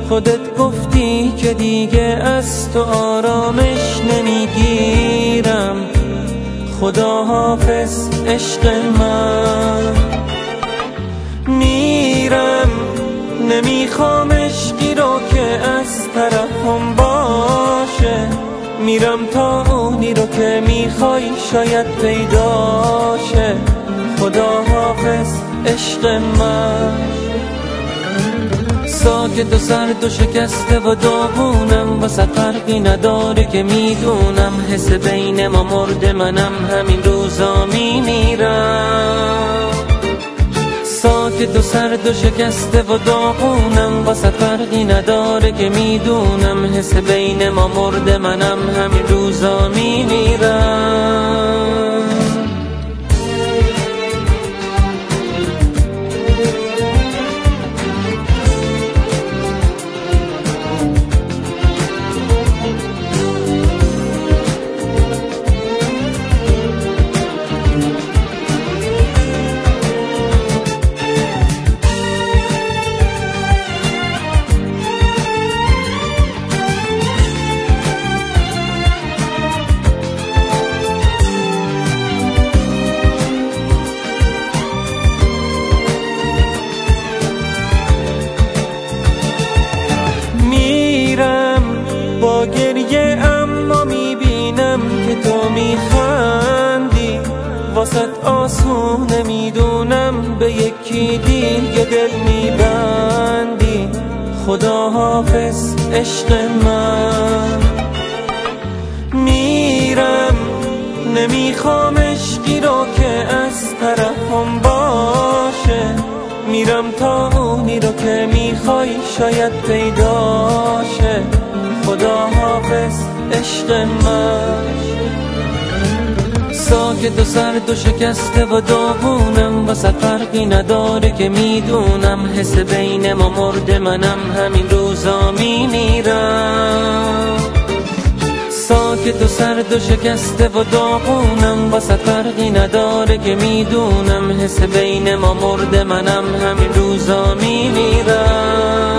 خودت گفتی که دیگه از تو آرامش نمیگیرم. خدا حافظ عشق من، میرم نمیخوام عشقی رو که از طرفم باشه. میرم تا اونی رو که میخوای شاید پیداشه. خدا حافظ عشق من. ساکت و سرد و شکسته و داغونم، واسه فرقی نداره که میدونم حس بین ما مرده، منم همین روزا میمیرم. ساکت و سرد و شکسته و داغونم، واسه فرقی نداره که میدونم حس بین ما مرده، منم همین روزا میمیرم. با گریه اما میبینم که تو میخندی، واسط آسونه میدونم به یکی دیگه دل میبندی. خدا حافظ عشق من، میرم نمیخوام عشقی رو که از طرفم باشه. میرم تا اونی رو که میخوای شاید پیداشه. خدا حافظ عشق من. ساکت و سرد و شکسته و داغونم، واسه فرقی نداره که میدونم حس بین ما مرده، منم همین روزا میمیرم. ساکت و سرد و شکسته و داغونم، واسه فرقی نداره که میدونم حس بین ما مرده، منم همین روزا میمیرم.